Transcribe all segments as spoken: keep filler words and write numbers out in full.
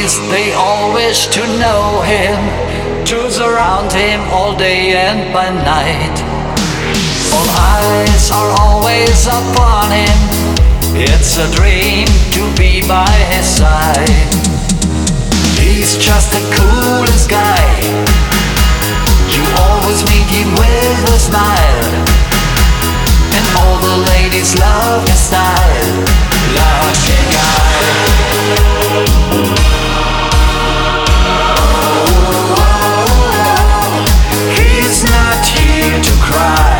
They all wish to know him, to surround him all day and by night. All eyes are always upon him. It's a dream to be by his side. He's just the coolest guy. You always meet him with a smile, and all the ladies love his style. Lucky guy. He's not here to cry.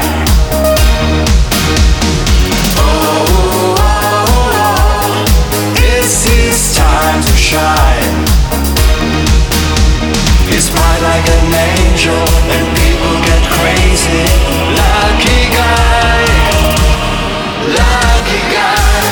It's his time to shine. He's bright like an angel, and people get crazy. Lucky guy, lucky guy.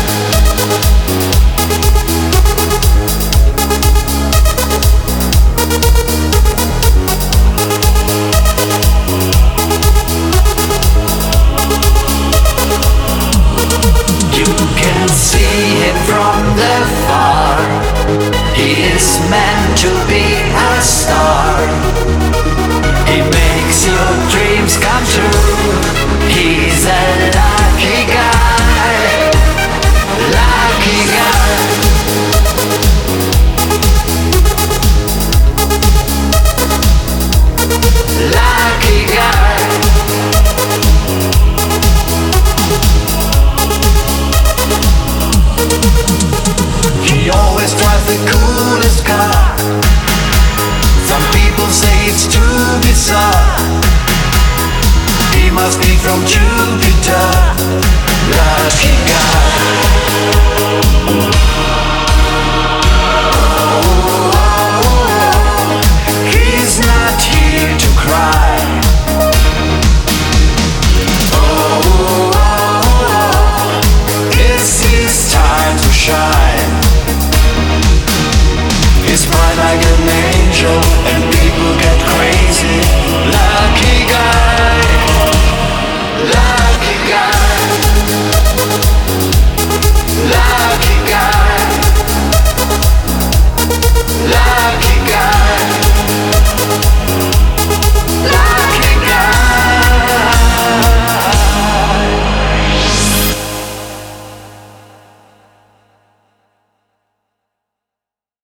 You can see him from the far. He is meant to be a star. He makes your dreams come true. He's a lucky guy. Lucky guy. Lucky guy. He always drives the coolest car. Some people say it's too bizarre. He must be from Jupiter. Lucky guy. He's not here to cry. It's his time to shine. He's bright like an angel, and people get crazy. Lucky guy.